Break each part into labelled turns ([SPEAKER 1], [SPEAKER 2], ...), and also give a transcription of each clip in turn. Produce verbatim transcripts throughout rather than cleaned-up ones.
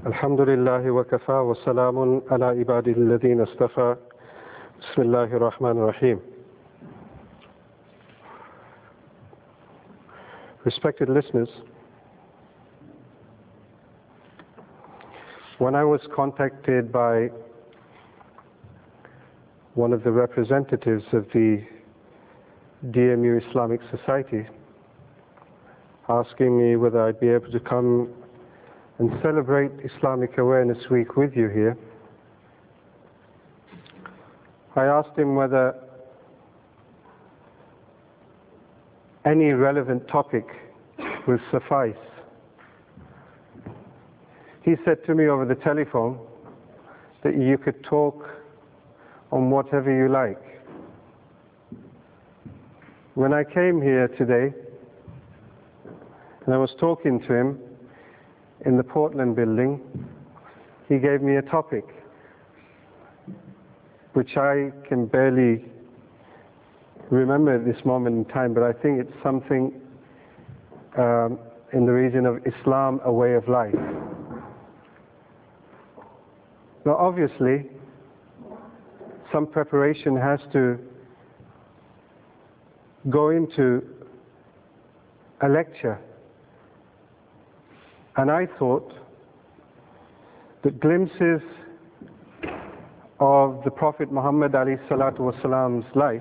[SPEAKER 1] الحمد لله وكفى وسلام على عباده الذين اصطفى بسم الله الرحمن الرحيم. Respected listeners, when I was contacted by one of the representatives of the D M U Islamic Society asking me whether I'd be able to come and celebrate Islamic Awareness Week with you here, I asked him whether any relevant topic will suffice. He said to me over the telephone that you could talk on whatever you like. When I came here today and I was talking to him in the Portland building, he gave me a topic which I can barely remember at this moment in time, but I think it's something um, in the region of Islam, a way of life. Now obviously, some preparation has to go into a lecture. And I thought that glimpses of the Prophet Muhammad alayhi salatu wasalam's life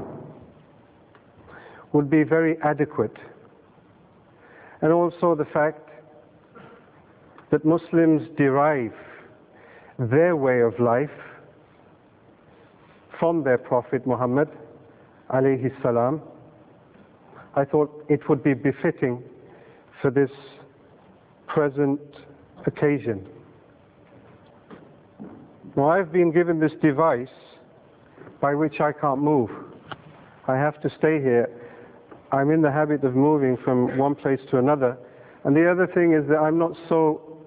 [SPEAKER 1] would be very adequate. And also the fact that Muslims derive their way of life from their Prophet Muhammad alayhi salam, I thought it would be befitting for this present occasion. Now I've been given this device by which I can't move. I have to stay here. I'm in the habit of moving from one place to another. And the other thing is that I'm not so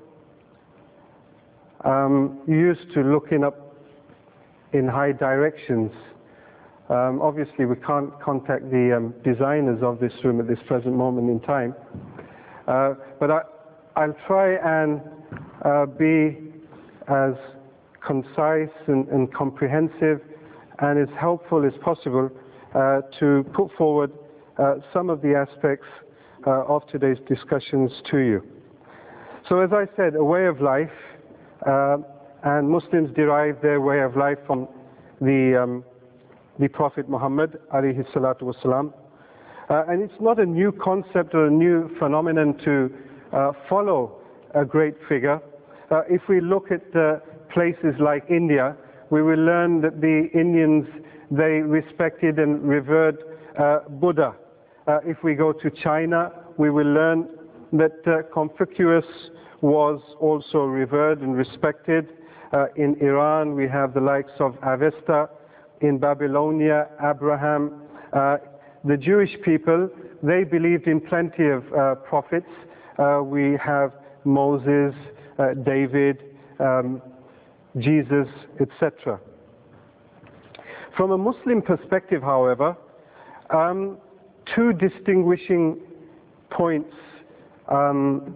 [SPEAKER 1] um, used to looking up in high directions. Um, obviously we can't contact the um, designers of this room at this present moment in time. Uh, but I, I'll try and uh, be as concise and, and comprehensive and as helpful as possible uh, to put forward uh, some of the aspects uh, of today's discussions to you. So as I said, a way of life, uh, and Muslims derive their way of life from the, um, the Prophet Muhammad alayhi salatu wasalam. Uh, and it's not a new concept or a new phenomenon to uh, follow a great figure. Uh, if we look at uh, places like India, we will learn that the Indians, they respected and revered uh, Buddha. Uh, if we go to China, we will learn that uh, Confucius was also revered and respected. Uh, in Iran, we have the likes of Avesta. In Babylonia, Abraham. Uh, the Jewish people, they believed in plenty of uh, prophets. Uh, we have Moses, uh, David, um, Jesus, et cetera. From a Muslim perspective, however, um, two distinguishing points um,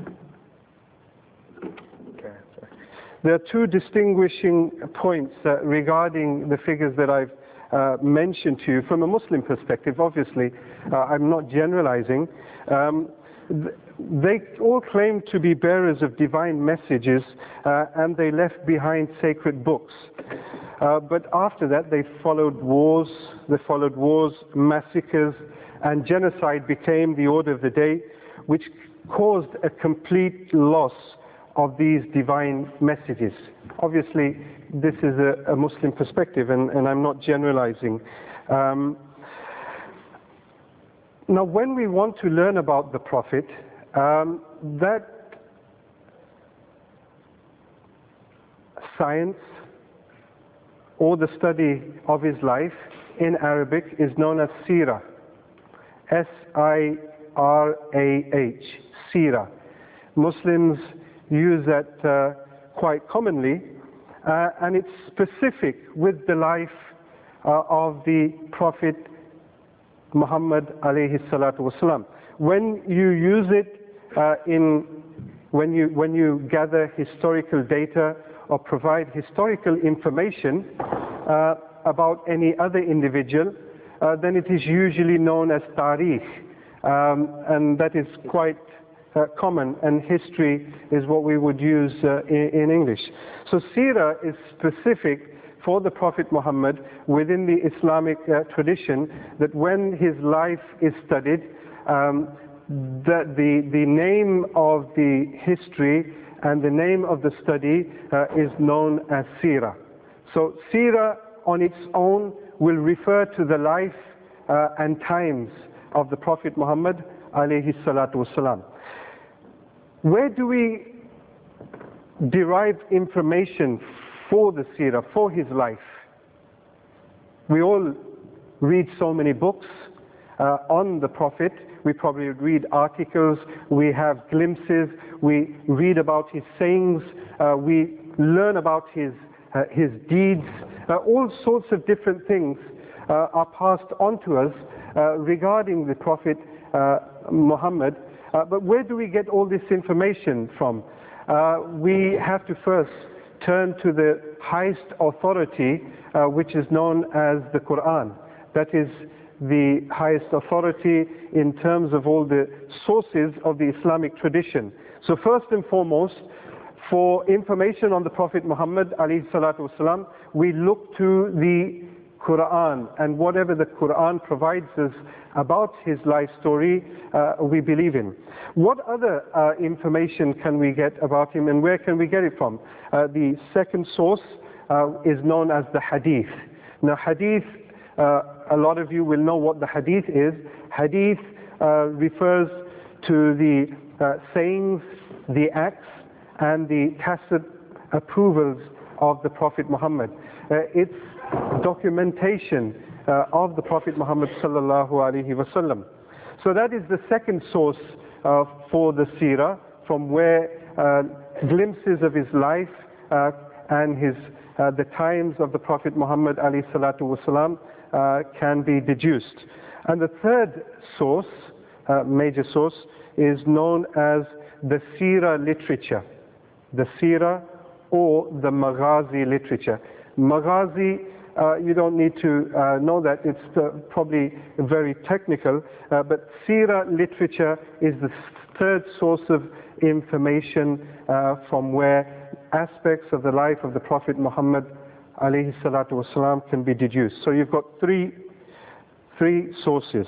[SPEAKER 1] okay, there are two distinguishing points uh, regarding the figures that I've uh, mentioned to you. From a Muslim perspective, obviously, uh, I'm not generalizing. Um, th they all claim to be bearers of divine messages, uh, and they left behind sacred books. Uh, but after that, they followed wars, they followed wars, massacres, and genocide became the order of the day, which caused a complete loss of these divine messages. Obviously, this is a, a Muslim perspective, and, and I'm not generalizing. Um, now, when we want to learn about the Prophet, um, that science or the study of his life in Arabic is known as Sirah. S I R A H, Sirah. Muslims use that uh, quite commonly, uh, and it's specific with the life uh, of the Prophet Muhammad alayhi salatu wasalam. When you use it uh, in when you, when you gather historical data or provide historical information uh, about any other individual, uh, then it is usually known as tarikh, um, and that is quite uh, common, and history is what we would use uh, in, in English. So seerah is specific for the Prophet Muhammad within the Islamic uh, tradition, that when his life is studied, um, that the, the name of the history and the name of the study uh, is known as seerah. So seerah on its own will refer to the life uh, and times of the Prophet Muhammad alayhi salatu wasalam. Where do we derive information for the seerah, for his life? We all read so many books uh, on the Prophet. We probably read articles, we have glimpses, we read about his sayings, uh, we learn about his, uh, his deeds. Uh, all sorts of different things uh, are passed on to us uh, regarding the Prophet uh, Muhammad. Uh, but where do we get all this information from? Uh, we have to first turn to the highest authority, uh, which is known as the Quran. That is the highest authority in terms of all the sources of the Islamic tradition. So first and foremost, for information on the Prophet Muhammad alayhi salatu wasalam, we look to the Quran, and whatever the Quran provides us about his life story, uh, we believe in. What other uh, information can we get about him, and where can we get it from? Uh, the second source uh, is known as the Hadith. Now Hadith, uh, a lot of you will know what the Hadith is. Hadith uh, refers to the uh, sayings, the acts, and the tacit approvals of the Prophet Muhammad. Uh, it's documentation uh, of the Prophet Muhammad sallallahu alaihi wasallam. So that is the second source uh, for the seerah, from where uh, glimpses of his life uh, and his uh, the times of the Prophet Muhammad alayhi salatu wasalam uh, can be deduced. And the third source, uh, major source, is known as the seerah literature, the seerah or the maghazi literature. Maghazi, uh, you don't need to uh, know that, it's uh, probably very technical, uh, but seerah literature is the third source of information uh, from where aspects of the life of the Prophet Muhammad alayhi salatu wasalam can be deduced. So you've got three, three sources.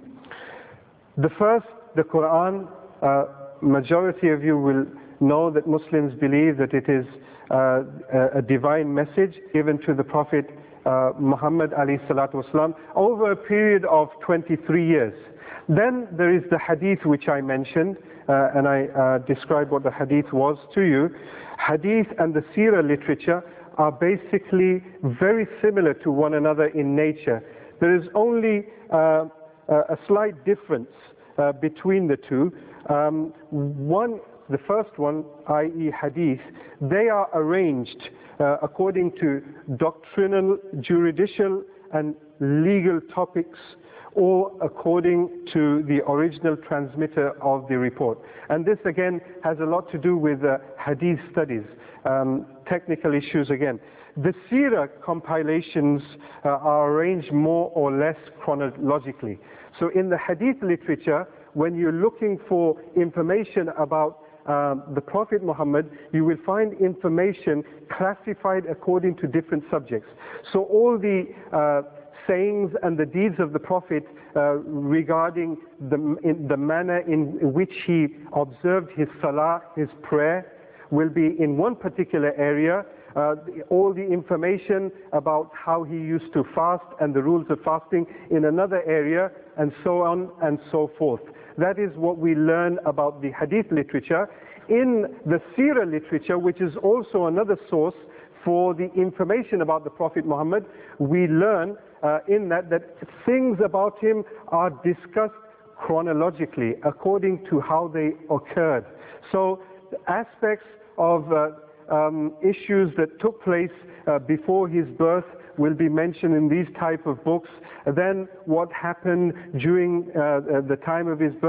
[SPEAKER 1] The first, the Quran. Uh, majority of you will know that Muslims believe that it is uh, a, a divine message given to the Prophet uh, Muhammad alayhi salatu wasalam over a period of twenty-three years. Then there is the Hadith, which I mentioned, uh, and I uh, described what the Hadith was to you. Hadith and the seerah literature are basically very similar to one another in nature. There is only uh, a slight difference uh, between the two. Um, one, the first one, that is Hadith, they are arranged uh, according to doctrinal, juridical, and legal topics, or according to the original transmitter of the report. And this again has a lot to do with uh, Hadith studies, um, technical issues again. The seerah compilations uh, are arranged more or less chronologically. So in the Hadith literature, when you're looking for information about um, the Prophet Muhammad, you will find information classified according to different subjects. So all the uh, sayings and the deeds of the Prophet uh, regarding the, in the manner in which he observed his salah, his prayer, will be in one particular area. Uh, all the information about how he used to fast and the rules of fasting in another area, and so on and so forth. That is what we learn about the Hadith literature. In the seerah literature, which is also another source for the information about the Prophet Muhammad, we learn uh, in that that things about him are discussed chronologically according to how they occurred. So the aspects of uh, um, issues that took place uh, before his birth will be mentioned in these type of books. Then what happened during uh, the time of his birth,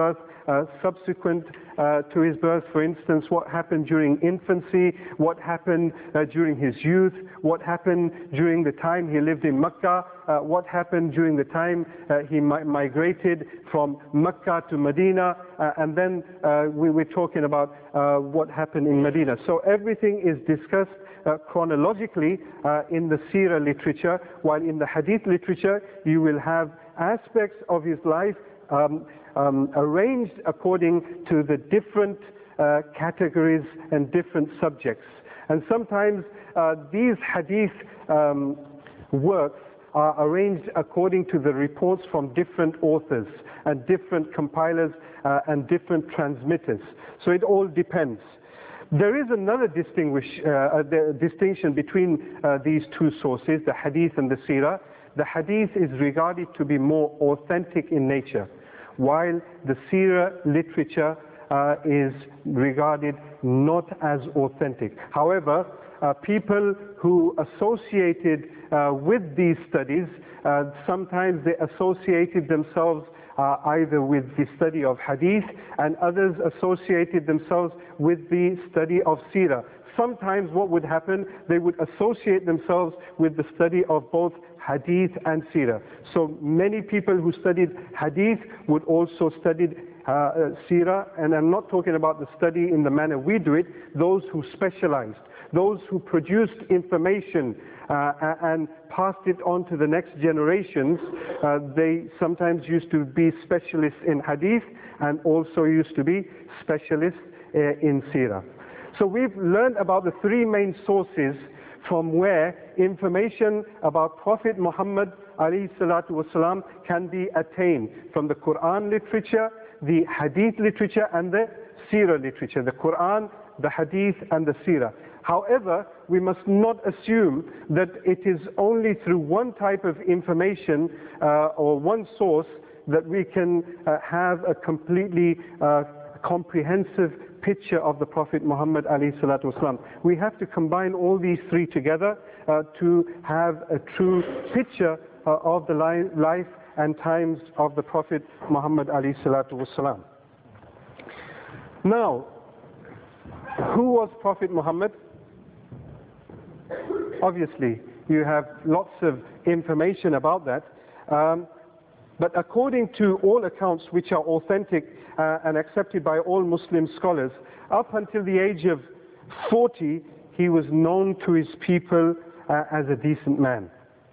[SPEAKER 1] uh, subsequent uh, to his birth. For instance, what happened during infancy, what happened uh, during his youth, what happened during the time he lived in Mecca, uh, what happened during the time uh, he mi migrated from Mecca to Medina, uh, and then uh, we were talking about uh, what happened in Medina. So everything is discussed uh, chronologically uh, in the seerah literature, while in the hadith literature you will have aspects of his life um, um, arranged according to the different uh, categories and different subjects. And sometimes uh, these hadith um, works are arranged according to the reports from different authors and different compilers uh, and different transmitters. So it all depends. There is another distinguish, uh, the distinction between uh, these two sources, the hadith and the seerah. The hadith is regarded to be more authentic in nature, while the seerah literature uh, is regarded not as authentic. However, uh, people who associated uh, with these studies, uh, sometimes they associated themselves uh, either with the study of hadith, and others associated themselves with the study of seerah. Sometimes what would happen, they would associate themselves with the study of both hadith and seerah. So many people who studied hadith would also study uh, uh, seerah, and I'm not talking about the study in the manner we do it, those who specialized, those who produced information uh, and passed it on to the next generations. Uh, they sometimes used to be specialists in hadith and also used to be specialists uh, in seerah. So we've learned about the three main sources from where information about Prophet Muhammad alayhi salatu wasalam can be attained, from the Quran literature, the hadith literature, and the seerah literature. The Quran, the hadith, and the seerah. However, we must not assume that it is only through one type of information uh, or one source that we can uh, have a completely uh, comprehensive picture of the Prophet Muhammad alayhi salatu wasalam. We have to combine all these three together uh, to have a true picture uh, of the li life and times of the Prophet Muhammad alayhi salatu wasalam. Now, who was Prophet Muhammad? Obviously, you have lots of information about that. Um, But according to all accounts which are authentic uh, and accepted by all Muslim scholars, up until the age of forty, he was known to his people uh, as a decent man.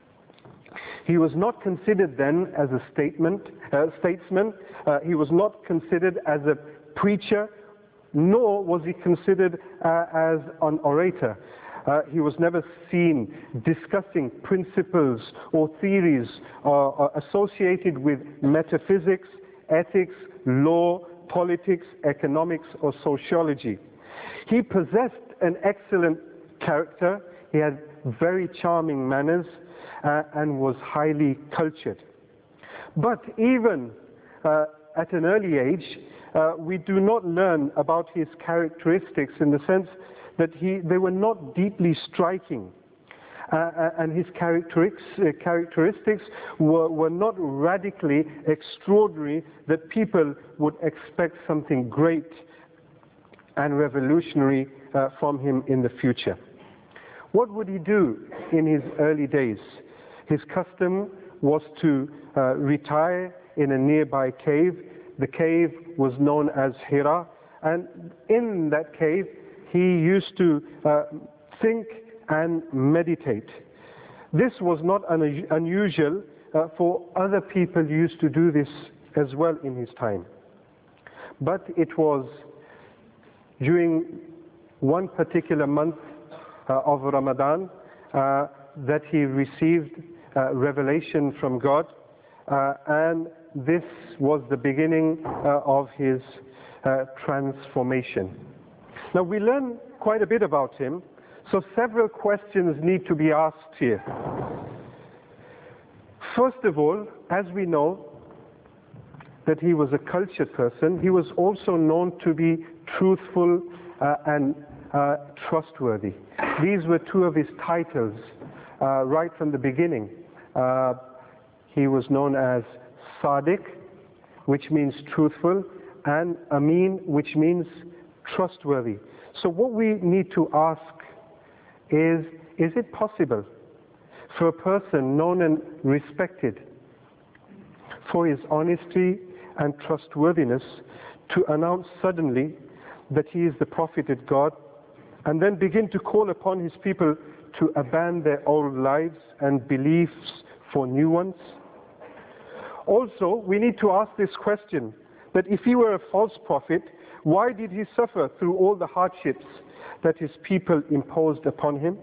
[SPEAKER 1] He was not considered then as a statement, uh, statesman. Uh, he was not considered as a preacher, nor was he considered uh, as an orator. Uh, he was never seen discussing principles or theories uh, uh, associated with metaphysics, ethics, law, politics, economics, or sociology. He possessed an excellent character. He had very charming manners uh, and was highly cultured. But even uh, at an early age, uh, we do not learn about his characteristics in the sense that he, they were not deeply striking. Uh, and his characteristics, uh, characteristics were, were not radically extraordinary that people would expect something great and revolutionary uh, from him in the future. What would he do in his early days? His custom was to uh, retire in a nearby cave. The cave was known as Hira, and in that cave he used to uh, think and meditate. This was not un unusual uh, for other people used to do this as well in his time. But it was during one particular month uh, of Ramadan uh, that he received uh, revelation from God, uh, and this was the beginning uh, of his uh, transformation. Now we learn quite a bit about him, so several questions need to be asked here. First of all, as we know that he was a cultured person, he was also known to be truthful uh, and uh, trustworthy. These were two of his titles uh, right from the beginning. Uh, he was known as Sadiq, which means truthful, and Amin, which means trustworthy. So what we need to ask is, is it possible for a person known and respected for his honesty and trustworthiness to announce suddenly that he is the prophet of God, and then begin to call upon his people to abandon their old lives and beliefs for new ones? Also, we need to ask this question, that if he were a false prophet, why did he suffer through all the hardships that his people imposed upon him?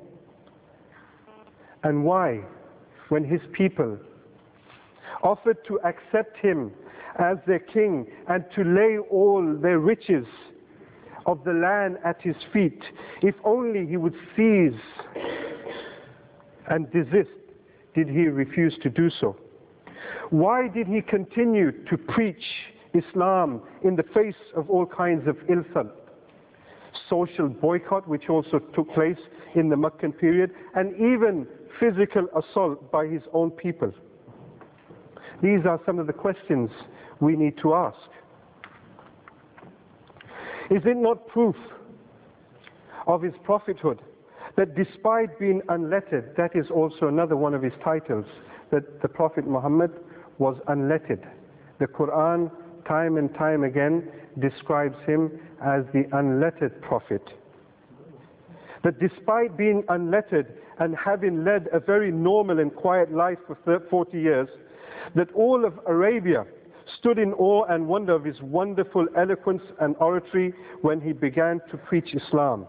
[SPEAKER 1] And why, when his people offered to accept him as their king and to lay all their riches of the land at his feet, if only he would cease and desist, did he refuse to do so? Why did he continue to preach Islam in the face of all kinds of insult, social boycott, which also took place in the Meccan period, and even physical assault by his own people? These are some of the questions we need to ask. Is it not proof of his prophethood that despite being unlettered, that is also another one of his titles, that the Prophet Muhammad was unlettered? The Quran time and time again describes him as the unlettered prophet. That despite being unlettered and having led a very normal and quiet life for forty years, that all of Arabia stood in awe and wonder of his wonderful eloquence and oratory when he began to preach Islam.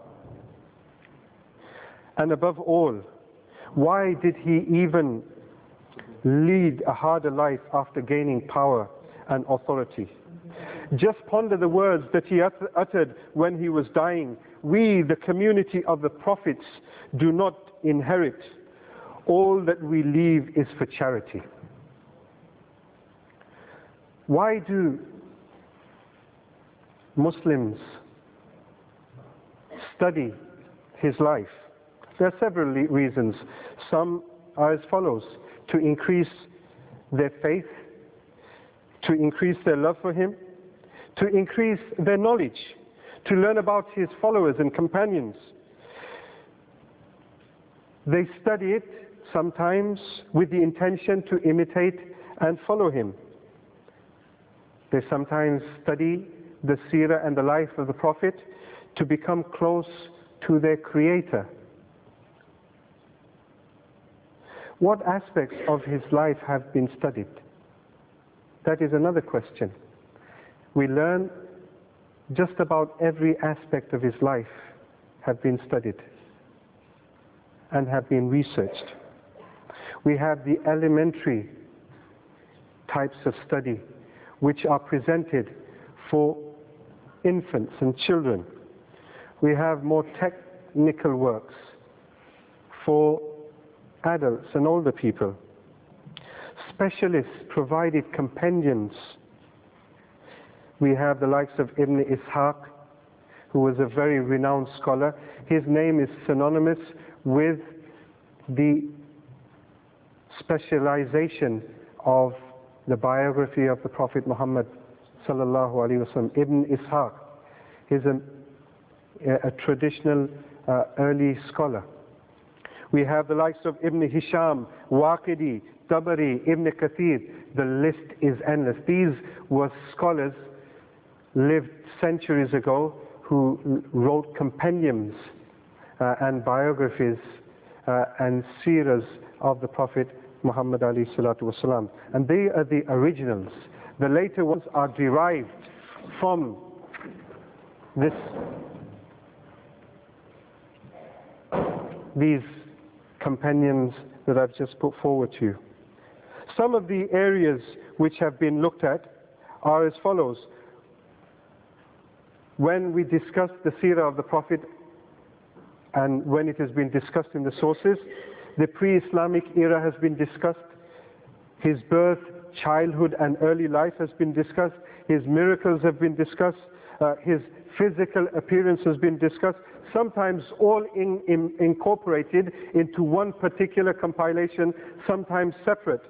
[SPEAKER 1] And above all, why did he even lead a harder life after gaining power and authority? Just ponder the words that he uttered when he was dying. We, the community of the prophets, do not inherit. All that we leave is for charity. Why do Muslims study his life? There are several reasons. Some are as follows: to increase their faith, to increase their love for him, to increase their knowledge, to learn about his followers and companions. They study it sometimes with the intention to imitate and follow him. They sometimes study the seerah and the life of the Prophet to become close to their Creator. What aspects of his life have been studied? That is another question. We learn just about every aspect of his life have been studied and have been researched. We have the elementary types of study which are presented for infants and children. We have more technical works for adults and older people. Specialists provided compendiums. We have the likes of Ibn Ishaq, who was a very renowned scholar. His name is synonymous with the specialization of the biography of the Prophet Muhammad sallallahu alaihi wasallam. Ibn Ishaq is a, a traditional uh, early scholar. We have the likes of Ibn Hisham, Waqidi, Tabari, Ibn Kathir. The list is endless. These were scholars lived centuries ago who wrote compendiums uh, and biographies uh, and seerahs of the Prophet Muhammad alayhi salatu wasalam. And they are the originals. The later ones are derived from this, these compendiums that I've just put forward to you. Some of the areas which have been looked at are as follows. When we discuss the seerah of the Prophet and when it has been discussed in the sources, the pre-Islamic era has been discussed, his birth, childhood and early life has been discussed, his miracles have been discussed, uh, his physical appearance has been discussed, sometimes all in, in, incorporated into one particular compilation, sometimes separate.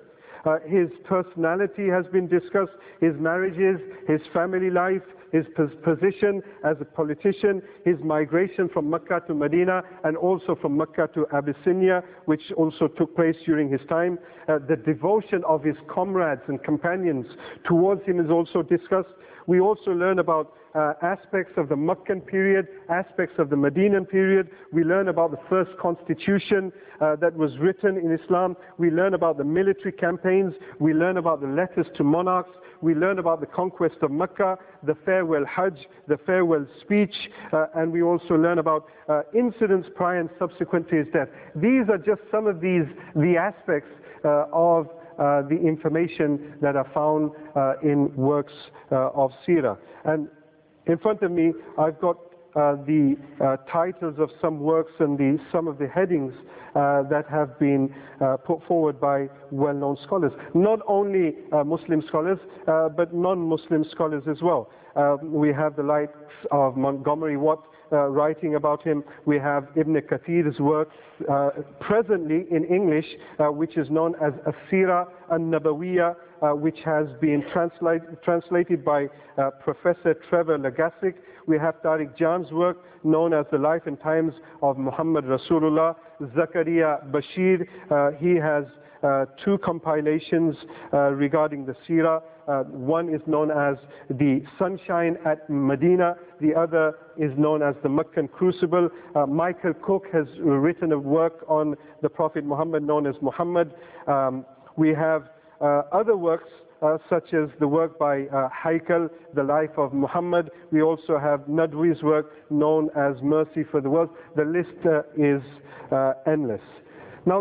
[SPEAKER 1] Uh, his personality has been discussed, his marriages, his family life, his position as a politician, his migration from Mecca to Medina, and also from Mecca to Abyssinia, which also took place during his time. Uh, the devotion of his comrades and companions towards him is also discussed. We also learn about uh, aspects of the Meccan period, aspects of the Medinan period. We learn about the first constitution uh, that was written in Islam. We learn about the military campaigns. We learn about the letters to monarchs. We learn about the conquest of Mecca, the farewell Hajj, the farewell speech, uh, and we also learn about uh, incidents prior and subsequent to his death. These are just some of these the aspects uh, of uh, the information that are found uh, in works uh, of Seerah. And in front of me, I've got uh, the uh, titles of some works and the, some of the headings uh, that have been uh, put forward by well-known scholars. Not only uh, Muslim scholars, uh, but non-Muslim scholars as well. Uh, we have the likes of Montgomery Watt uh, writing about him. We have Ibn Kathir's work uh, presently in English, uh, which is known as As-Seerah An-Nabawiyya, uh, which has been translate, translated by uh, Professor Trevor Lagassic. We have Tariq Jan's work, known as The Life and Times of Muhammad Rasulullah. Zakaria Bashir, uh, he has uh, two compilations uh, regarding the Seerah. Uh, one is known as The Sunshine at Medina, the other is known as The Meccan Crucible. Uh, Michael Cook has written a work on the Prophet Muhammad known as Muhammad. Um, we have uh, other works Uh, such as the work by uh, Haykal, The Life of Muhammad. We also have Nadwi's work known as Mercy for the World. The list uh, is uh, endless. Now,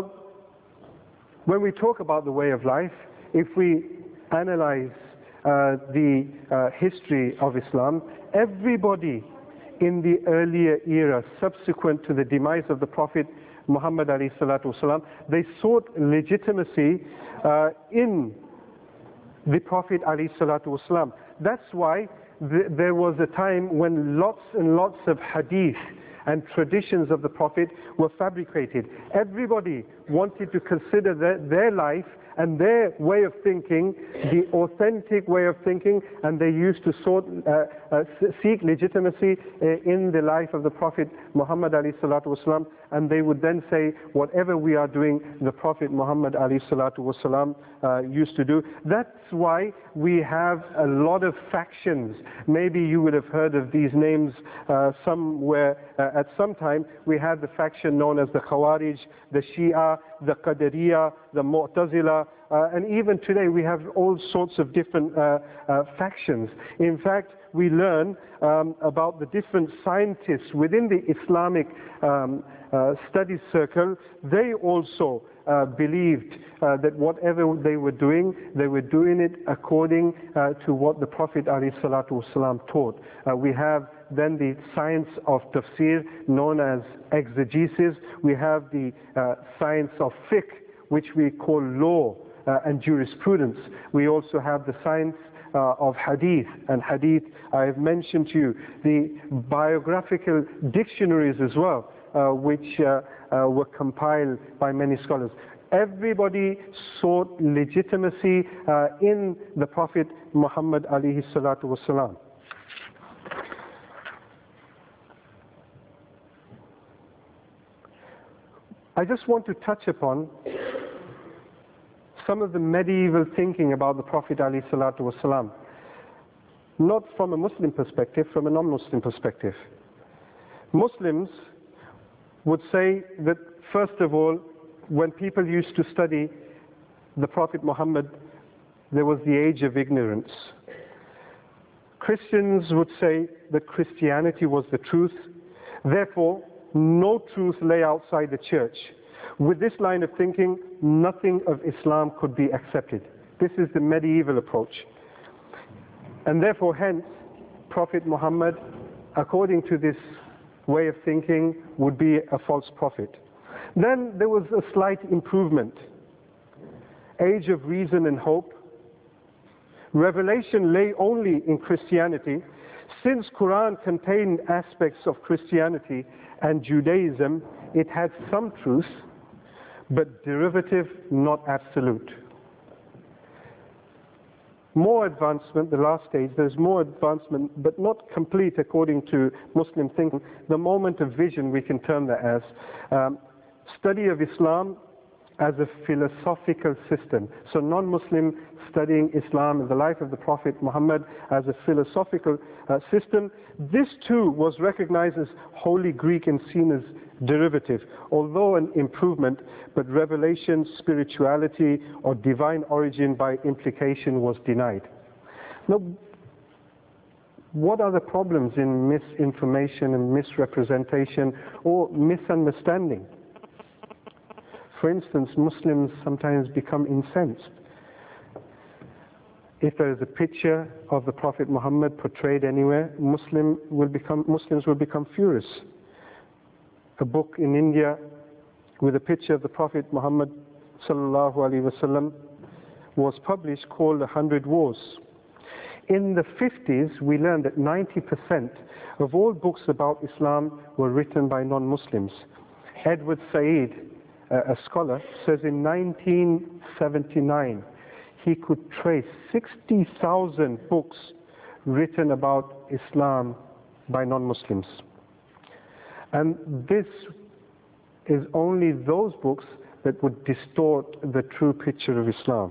[SPEAKER 1] when we talk about the way of life, if we analyze uh, the uh, history of Islam, everybody in the earlier era, subsequent to the demise of the Prophet Muhammad alayhi salatu wasalam, they sought legitimacy uh, in the Prophet alayhi salatu wasalam. That's why th there was a time when lots and lots of hadith and traditions of the Prophet were fabricated. Everybody wanted to consider their, their life and their way of thinking the authentic way of thinking, and they used to sort, uh, uh, seek legitimacy uh, in the life of the Prophet Muhammad alayhi salatu wasalam, and they would then say, whatever we are doing, the Prophet Muhammad alayhi salatu wasalam uh, used to do. That's why we have a lot of factions. Maybe you would have heard of these names uh, somewhere uh, at some time. We have the faction known as the Khawarij, the Shia, the Qadariyah, the Mu'tazila, uh, and even today we have all sorts of different uh, uh, factions. In fact, we learn um, about the different scientists within the Islamic um, uh, studies circle. They also uh, believed uh, that whatever they were doing, they were doing it according uh, to what the Prophet ﷺ taught. Uh, we have then the science of tafsir, known as exegesis. We have the uh, science of fiqh, which we call law uh, and jurisprudence. We also have the science uh, of hadith, and hadith I have mentioned to you, the biographical dictionaries as well, uh, which uh, uh, were compiled by many scholars. Everybody sought legitimacy uh, in the Prophet Muhammad alayhi salatu wasalam. I just want to touch upon some of the medieval thinking about the Prophet alayhi salatu wasalam, not from a Muslim perspective, from a non-Muslim perspective. Muslims would say that, first of all, when people used to study the Prophet Muhammad, there was the age of ignorance. Christians would say that Christianity was the truth, therefore no truth lay outside the church. With this line of thinking, nothing of Islam could be accepted. This is the medieval approach. And therefore, hence, Prophet Muhammad, according to this way of thinking, would be a false prophet. Then there was a slight improvement. Age of reason and hope. Revelation lay only in Christianity. Since Quran contained aspects of Christianity and Judaism, it had some truth, but derivative, not absolute. more advancement, the last stage, there's more advancement, but not complete according to Muslim thinking. The moment of vision, we can term that as um, study of Islam as a philosophical system. So non-Muslim studying Islam and the life of the Prophet Muhammad as a philosophical uh, system. This too was recognized as Holy Greek and seen as derivative, although an improvement, but revelation, spirituality, or divine origin by implication was denied. Now, what are the problems in misinformation and misrepresentation or misunderstanding? For instance, Muslims sometimes become incensed. If there is a picture of the Prophet Muhammad portrayed anywhere, Muslim will become, Muslims will become furious. A book in India with a picture of the Prophet Muhammad sallallahu alaihi wasallam was published called The Hundred Wars. In the fifties, we learned that ninety percent of all books about Islam were written by non-Muslims. Edward Said, a scholar, says in nineteen seventy-nine he could trace sixty thousand books written about Islam by non-Muslims. And this is only those books that would distort the true picture of Islam.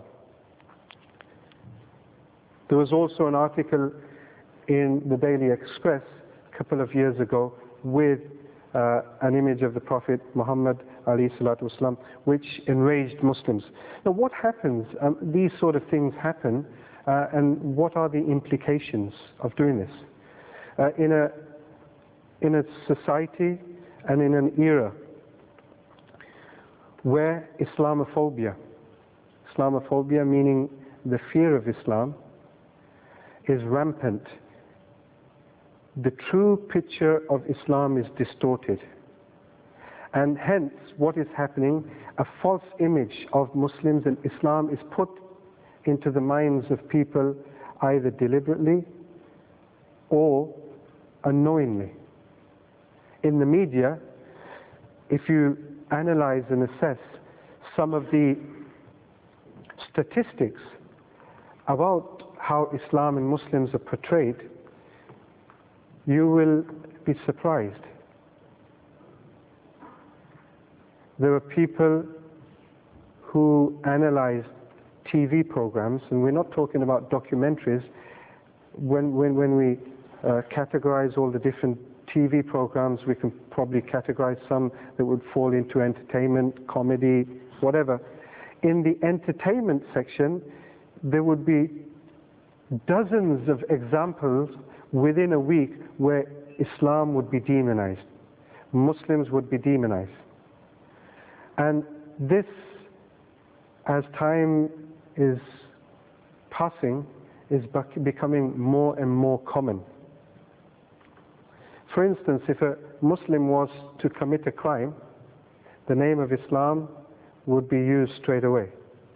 [SPEAKER 1] There was also an article in the Daily Express a couple of years ago with uh, an image of the Prophet Muhammad alayhi salatu wasalam, which enraged Muslims. Now what happens, um, these sort of things happen, uh, and what are the implications of doing this? Uh, in a in a society and in an era where Islamophobia, Islamophobia meaning the fear of Islam, is rampant, the true picture of Islam is distorted. And hence, what is happening, a false image of Muslims and Islam is put into the minds of people either deliberately or unknowingly. In the media, if you analyze and assess some of the statistics about how Islam and Muslims are portrayed, you will be surprised. There are people who analyze T V programs, and we're not talking about documentaries. When, when, when we uh, categorize all the different T V programs, we can probably categorize some that would fall into entertainment, comedy, whatever. In the entertainment section, there would be dozens of examples within a week where Islam would be demonized, Muslims would be demonized. And this, as time is passing, is becoming more and more common. For instance, if a Muslim was to commit a crime, the name of Islam would be used straight away.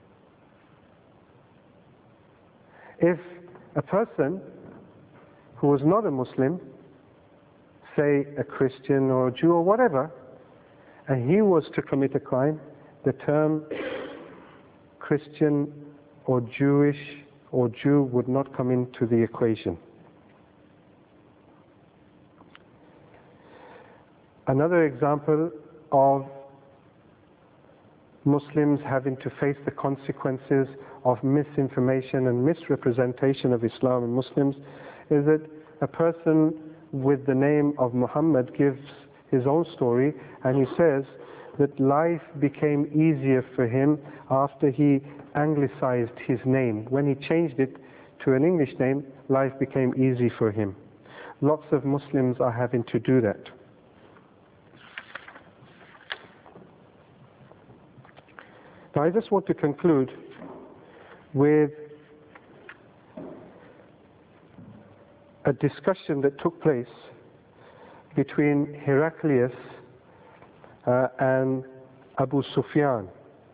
[SPEAKER 1] If a person who was not a Muslim, say a Christian or a Jew or whatever, and he was to commit a crime, the term Christian or Jewish or Jew would not come into the equation. Another example of Muslims having to face the consequences of misinformation and misrepresentation of Islam and Muslims is that a person with the name of Muhammad gives his own story, and he says that life became easier for him after he anglicized his name. When he changed it to an English name, life became easy for him. Lots of Muslims are having to do that. Now I just want to conclude with a discussion that took place between Heraclius uh, and Abu Sufyan.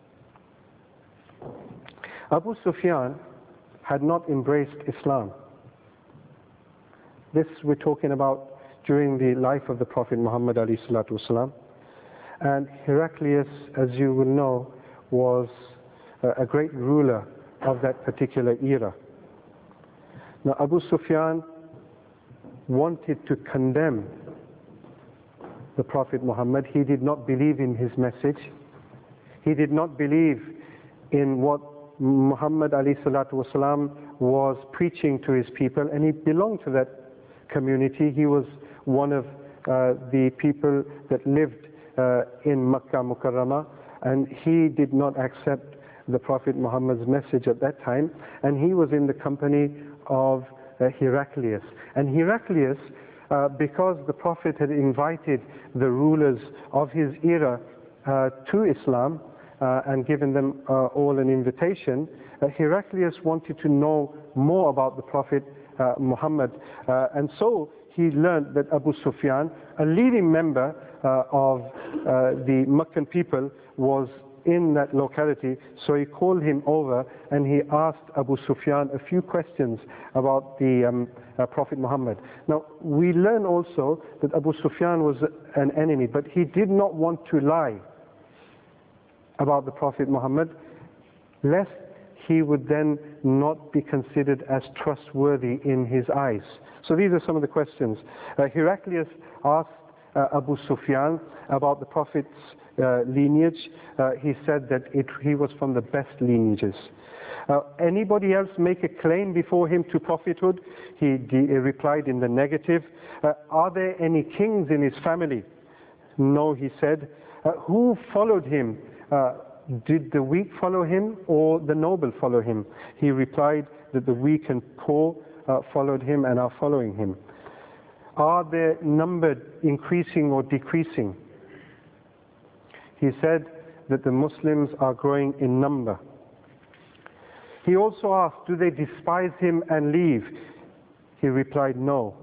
[SPEAKER 1] Abu Sufyan had not embraced Islam. This we're talking about during the life of the Prophet Muhammad alayhi salatu wasalam. And Heraclius, as you will know, was a great ruler of that particular era. Now Abu Sufyan wanted to condemn the Prophet Muhammad. He did not believe in his message. He did not believe in what Muhammad alayhi salatu wasalam was preaching to his people, and he belonged to that community. He was one of uh, the people that lived uh, in Makkah Mukarramah, and he did not accept the Prophet Muhammad's message at that time, and he was in the company of uh, Heraclius. And Heraclius, uh, because the Prophet had invited the rulers of his era uh, to Islam uh, and given them uh, all an invitation, uh, Heraclius wanted to know more about the Prophet uh, Muhammad, uh, and so he learned that Abu Sufyan, a leading member uh, of uh, the Meccan people, was in that locality. So he called him over and he asked Abu Sufyan a few questions about the um, uh, Prophet Muhammad. Now we learn also that Abu Sufyan was an enemy, but he did not want to lie about the Prophet Muhammad, lest he would then not be considered as trustworthy in his eyes. So these are some of the questions. Uh, Heraclius asked uh, Abu Sufyan about the Prophet's uh, lineage. Uh, he said that it, he was from the best lineages. Uh, anybody else make a claim before him to prophethood? He, he replied in the negative. Uh, are there any kings in his family? No, he said. Uh, who followed him? Uh, Did the weak follow him or the noble follow him? He replied that the weak and poor uh, followed him and are following him. Are their number increasing or decreasing? He said that the Muslims are growing in number. He also asked, do they despise him and leave? He replied, no.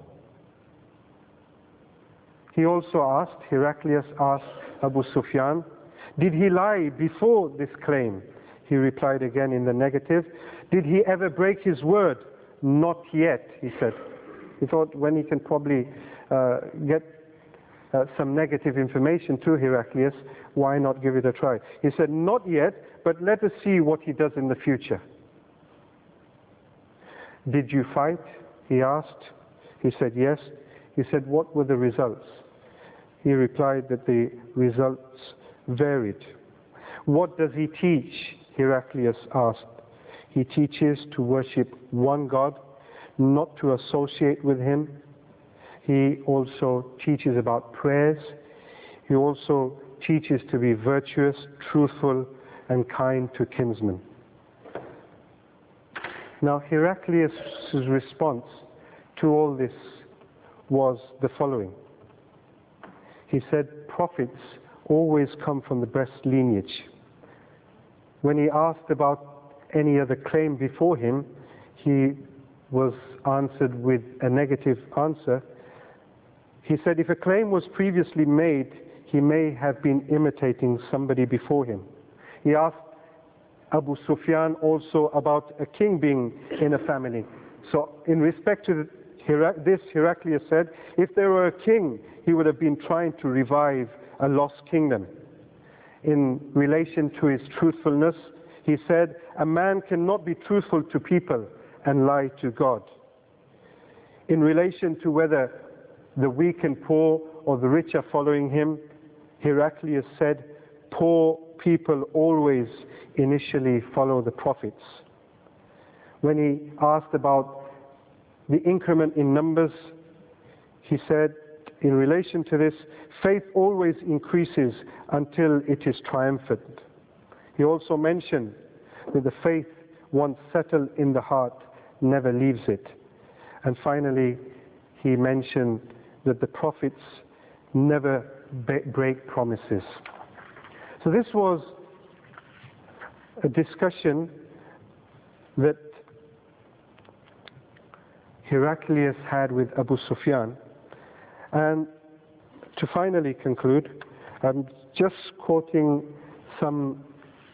[SPEAKER 1] He also asked, Heraclius asked Abu Sufyan, did he lie before this claim? He replied again in the negative. Did he ever break his word? Not yet, he said. He thought when he can probably uh, get uh, some negative information to Heraclius, why not give it a try? He said, not yet, but let us see what he does in the future. Did you fight? He asked. He said, yes. He said, what were the results? He replied that the results varied. What does he teach? Heraclius asked. He teaches to worship one God, not to associate with him. He also teaches about prayers. He also teaches to be virtuous, truthful, and kind to kinsmen. Now Heraclius' response to all this was the following. He said, prophets always come from the best lineage. When he asked about any other claim before him, he was answered with a negative answer. He said if a claim was previously made, he may have been imitating somebody before him. He asked Abu Sufyan also about a king being in a family. So in respect to this, Heraclius said, if there were a king, he would have been trying to revive a lost kingdom. In relation to his truthfulness, he said, a man cannot be truthful to people and lie to God. In relation to whether the weak and poor or the rich are following him, Heraclius said, poor people always initially follow the prophets. When he asked about the increment in numbers, he said, in relation to this, faith always increases until it is triumphant. He also mentioned that the faith, once settled in the heart, never leaves it. And finally, he mentioned that the prophets never break promises. So this was a discussion that Heraclius had with Abu Sufyan. And to finally conclude, I'm just quoting some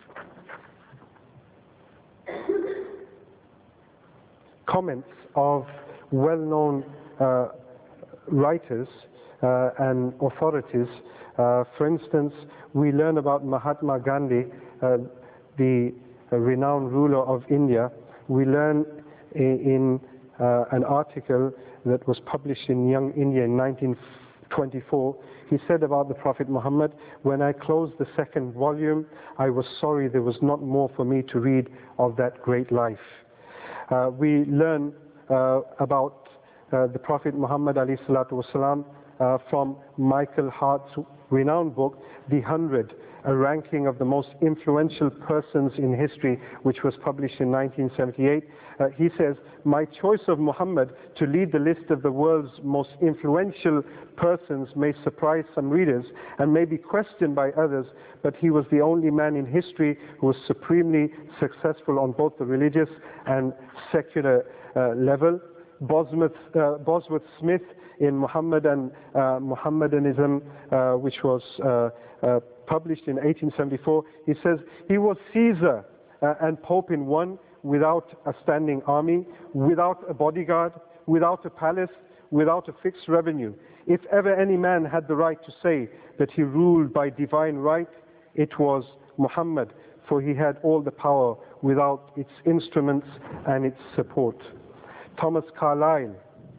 [SPEAKER 1] comments of well-known uh, writers uh, and authorities. Uh, for instance, we learn about Mahatma Gandhi, uh, the uh, renowned ruler of India. We learn in, in uh, an article that was published in Young India in nineteen twenty-four. He said about the Prophet Muhammad, "When I closed the second volume, I was sorry there was not more for me to read of that great life." Uh, we learn uh, about uh, the Prophet Muhammad alayhi salatu wasalam uh, from Michael Hart's renowned book, The Hundred, a ranking of the most influential persons in history, which was published in nineteen seventy-eight. Uh, he says, "My choice of Muhammad to lead the list of the world's most influential persons may surprise some readers and may be questioned by others, but he was the only man in history who was supremely successful on both the religious and secular uh, level." Bosworth, uh, Bosworth Smith in Muhammad and uh, Muhammadanism, uh, which was uh, uh, published in eighteen seventy-four, he says, "He was Caesar uh, and Pope in one, without a standing army, without a bodyguard, without a palace, without a fixed revenue. If ever any man had the right to say that he ruled by divine right, it was Muhammad, for he had all the power without its instruments and its support." Thomas Carlyle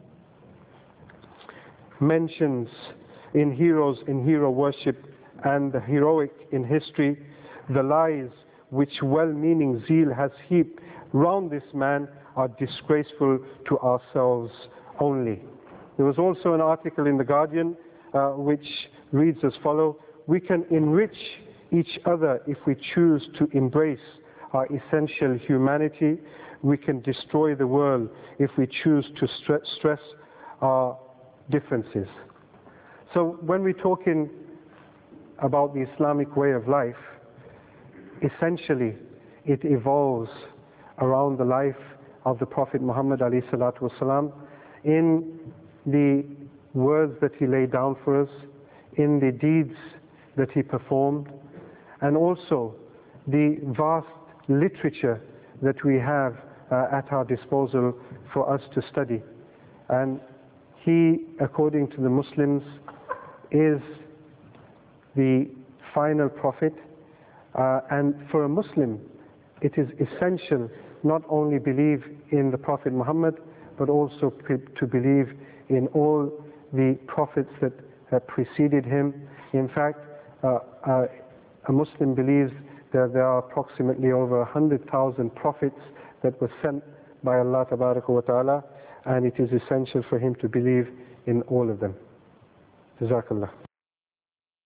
[SPEAKER 1] mentions in Heroes in Hero Worship and the Heroic in History, "The lies which well-meaning zeal has heaped round this man are disgraceful to ourselves only." There was also an article in The Guardian uh, which reads as follows: "We can enrich each other if we choose to embrace our essential humanity. We can destroy the world if we choose to stre stress our differences." So when we're talking about the Islamic way of life, essentially it evolves around the life of the Prophet Muhammad alayhi salatu wasalam, in the words that he laid down for us, in the deeds that he performed, and also the vast literature that we have uh, at our disposal for us to study. And he, according to the Muslims, is the final prophet, uh, and for a Muslim it is essential not only believe in the Prophet Muhammad, but also to believe in all the prophets that uh, preceded him. In fact, uh, uh, a Muslim believes that there are approximately over one hundred thousand prophets that were sent by Allah Tabaraka wa Ta'ala, and it is essential for him to believe in all of them. Jazakallah.